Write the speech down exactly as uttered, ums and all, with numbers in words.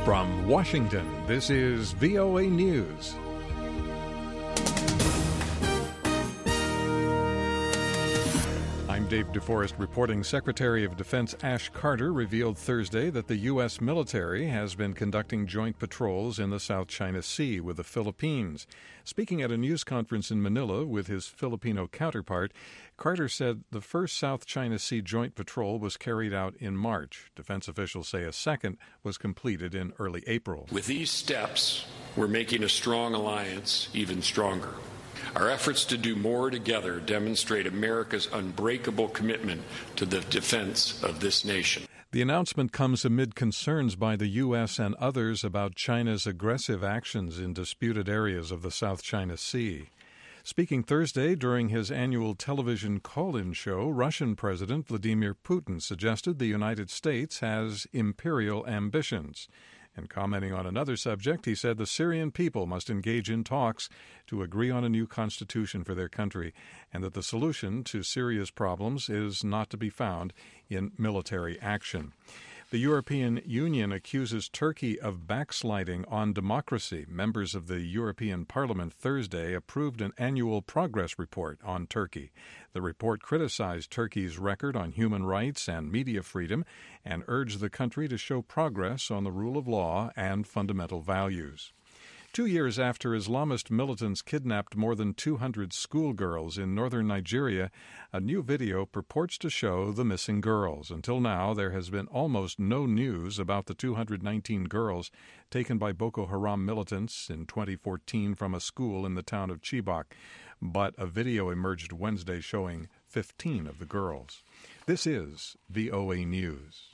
From Washington, this is V O A News. I'm Dave DeForest reporting. Secretary of Defense Ash Carter revealed Thursday that the U S military has been conducting joint patrols in the South China Sea with the Philippines. Speaking at a news conference in Manila with his Filipino counterpart, Carter said the first South China Sea joint patrol was carried out in March. Defense officials say a second was completed in early April. With these steps, we're making a strong alliance even stronger. Our efforts to do more together demonstrate America's unbreakable commitment to the defense of this nation. The announcement comes amid concerns by the U S and others about China's aggressive actions in disputed areas of the South China Sea. Speaking Thursday during his annual television call-in show, Russian President Vladimir Putin suggested the United States has imperial ambitions. And commenting on another subject, he said the Syrian people must engage in talks to agree on a new constitution for their country, and that the solution to Syria's problems is not to be found in military action. The European Union accuses Turkey of backsliding on democracy. Members of the European Parliament Thursday approved an annual progress report on Turkey. The report criticized Turkey's record on human rights and media freedom and urged the country to show progress on the rule of law and fundamental values. Two years after Islamist militants kidnapped more than two hundred schoolgirls in northern Nigeria, a new video purports to show the missing girls. Until now, there has been almost no news about the two hundred nineteen girls taken by Boko Haram militants in twenty fourteen from a school in the town of Chibok. But a video emerged Wednesday showing fifteen of the girls. This is V O A News.